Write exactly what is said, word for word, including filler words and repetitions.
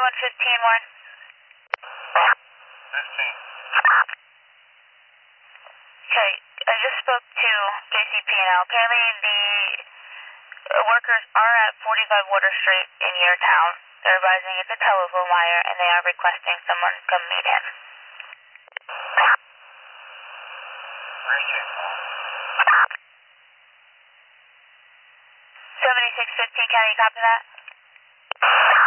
one fifteen, Warren. fifteen. Okay, I just spoke to J C P now. Apparently the workers are at forty-five Water Street in your town. They're advising it's a telephone wire and they are requesting someone come meet him. Appreciate that. seventy-six fifteen, can you copy that?